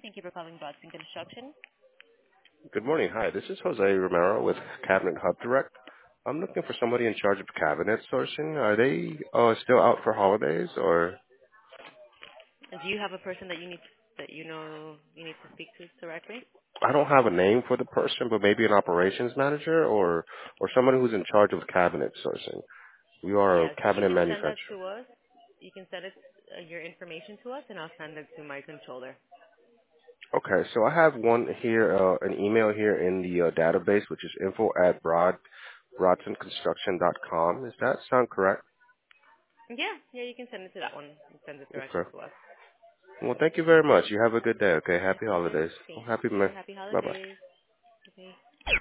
Thank you for calling Boston Construction. Good morning. Hi, this is Jose Romero with Cabinet Hub Direct. I'm looking for somebody in charge of cabinet sourcing. Are they still out for holidays, or And do you have a person that you know you need to speak to directly? I don't have a name for the person, but maybe an operations manager or someone who's in charge of cabinet sourcing. We are a Yes, you cabinet can send that manufacturer. to us. You can send it your information to us, and I'll send it to my controller. Okay, so I have one here, an email here in the database, which is info@brodsonconstruction.com. Does that sound correct? Yeah, you can send it to that one. And send it directly Okay. to us. Well, thank you very much. You have a good day. Okay. Yes, Happy sir. holidays. Thank Happy you. man. Happy Bye bye. holidays. Okay.